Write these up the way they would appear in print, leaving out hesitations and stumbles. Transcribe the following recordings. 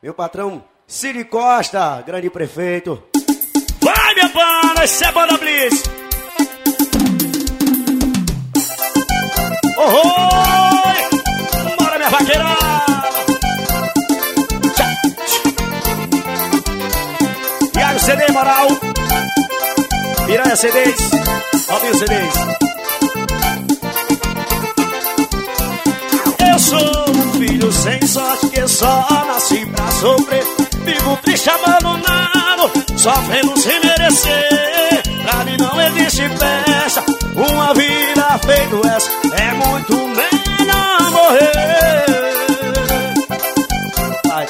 Meu patrão Ciri Costa, grande prefeito. Vai, minha banda, esse é Banda Blitz. Oi! Bora, minha vaqueira! Iago CD Moral, Piranha CDs, Robinho CDs. Eu sou um filho sem sorte que só nasci pra sofrer. Vivo triste, abandonado, sofrendo sem merecer. Pra mim não existe festa, uma vida feita essa é muito melhor morrer. Ai.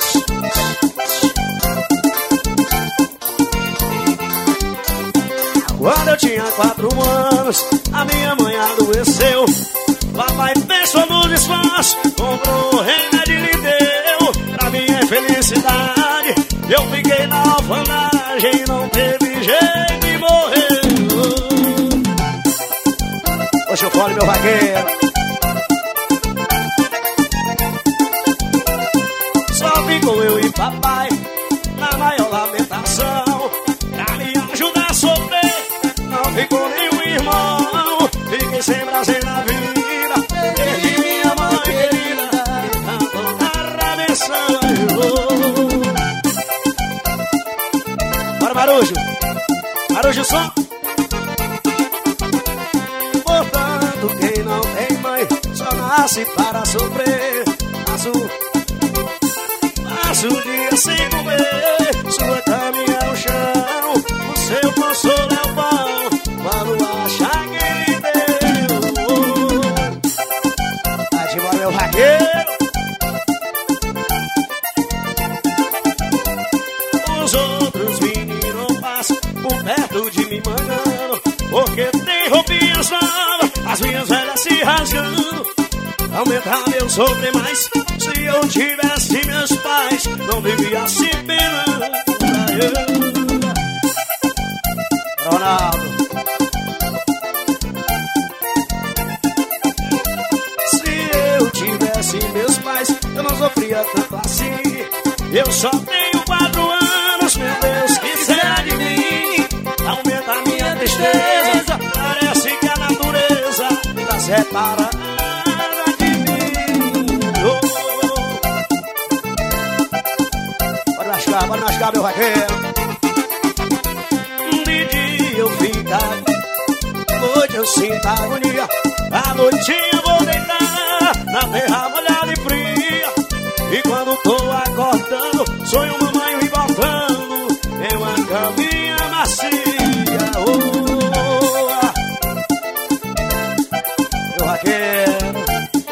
Quando eu tinha 4 anos, a minha mãe adoeceu. Papai pensou no descanso, comprou remédio e lhe deu. Pra minha felicidade, eu fiquei na orfanagem. Não teve jeito de morrer. Oxe, eu falo, meu vaqueiro. Só ficou eu e papai na maior lamentação. Pra me ajudar a sofrer, não ficou nenhum irmão. Fiquei sem prazer na vida. Perdi minha mãe querida, na remissão. Bora, Marujo. Marujo, som. Portanto, quem não tem mãe só nasce para sofrer. Passo o dia sem comer, sua cama é o chão, o seu consolo é o pão. Quando achar que ele deu, vai de bola, meu vaqueiro. os outros meninos passam por perto de mim mandando, porque tem roupinhas novas, as minhas velhas se rasgando. Aumentar meu sofrer mais, se eu tivesse meus pais, não vivia assim penando. Ronaldo. Se eu tivesse meus pais, eu não sofria tanto assim. Eu só tenho 4 anos, meu Deus, que será de mim? Aumenta minha tristeza, parece que a natureza tá separada de mim. Bora lascar, meu vaqueiro. De dia eu fico, noite eu sinto agonia. À noitinha vou deitar na terra molhada e fria. E quando tô acordando, sonho mamãe me botando em uma caminha macia. Meu vaqueiro.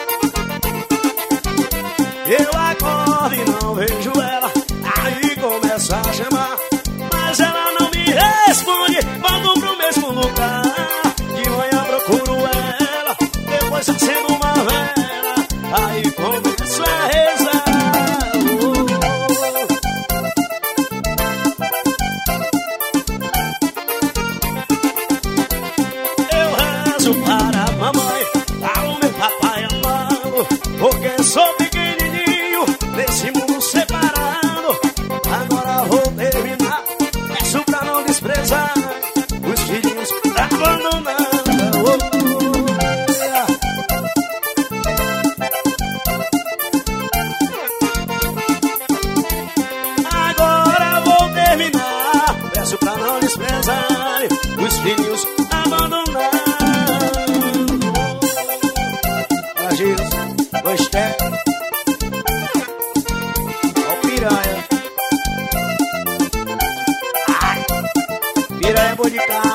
Eu acordo e não vejo ela, aí começa a chamar, mas ela não me responde. Volto pro mesmo lugar, de manhã procuro ela, depois acendo uma vela, aí começo a rezar. Eu rezo para a mamãe, para o meu papai amado, porque sou pequenininho nesse mundo separado. Agora vou terminar, peço pra não desprezar os filhos abandonados. Agora vou terminar, peço pra não desprezar os filhos abandonados. Agir, gostei. Ó o piranha. Piranha é bom de carro.